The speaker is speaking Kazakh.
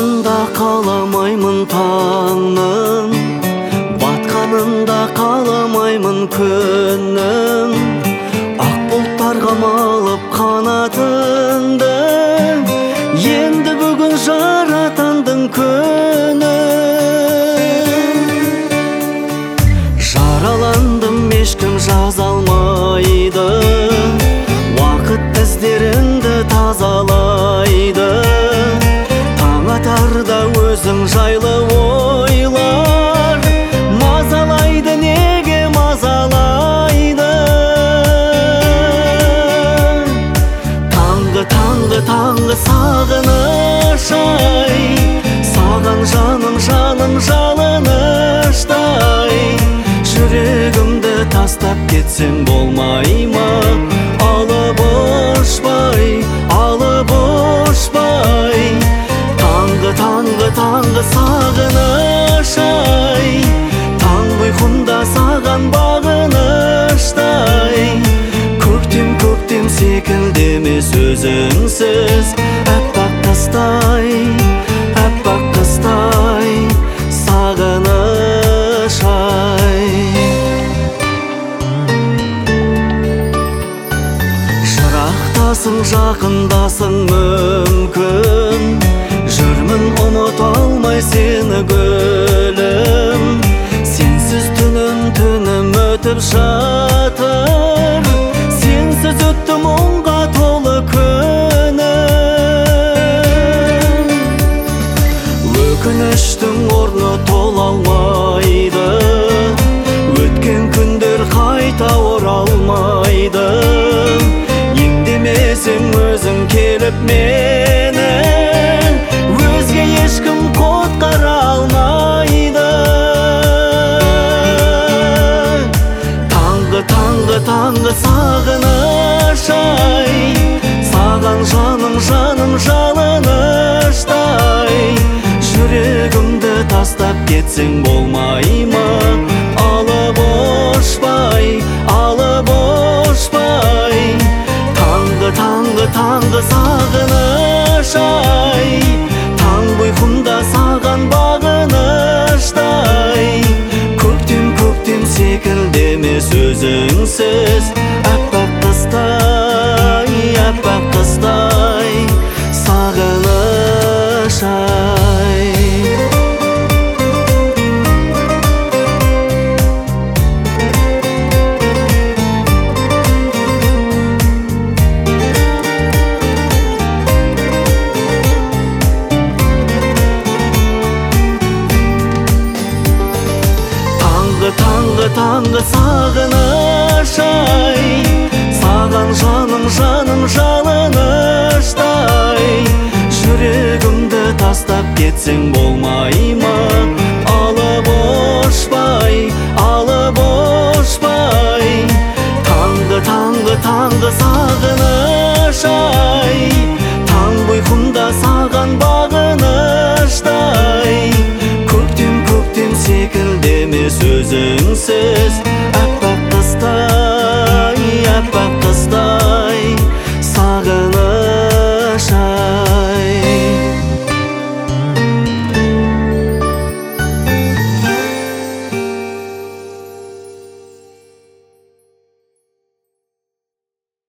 атқанында қаламаймын таңның, батқанында қаламаймын күннің. Ақ бұлттарға малып қанатыңды, енді бүгін жаратандың күні. Жараландым, ешкім жаза алмайды, уақыт іздеріңді тазалайды. Таң атарда өзің жайлы ойлар мазалайды, неге мазалайды? Таңғы сағыныш ай, саған жаным жалыныштай. Жүрегімді тастап кетсең болмай ма? Алып ұшпай. Таңғы сағыныш ай, таң ұйқында саған бағыныштай. Көктем секілдеме сөзіңсіз, әппақ қыстай, сағыныш ай. Жырақтасың, жақындасың мүмкін, жүрмін ұмыта алмай сені гүлім. Сенсіз түнім өтіп жатыр, сенсіз өтті мұңға толы күнім. Өкініштің орны тола алмайды, өткен күндер қайта оралмайды. Емдемесең өзің келіп мені, өзге ешкім құтқара алмайды. Таңғы сағыныш ай, саған жаным жалыныштай. Жүрегімді тастап кетсең болмай ма? Алып ұшпай. Таңғы сағыныш ай, таң ұйқында саған бағыныштай. Көктем секілдеме сөзіңсіз, әппақ қыстай, сағыныш ай. Таңғы сағыныш ай, саған жаным жалыныштай. Жүрегімді тастап кетсең болмай ма? Алып ұшпай. Таңғы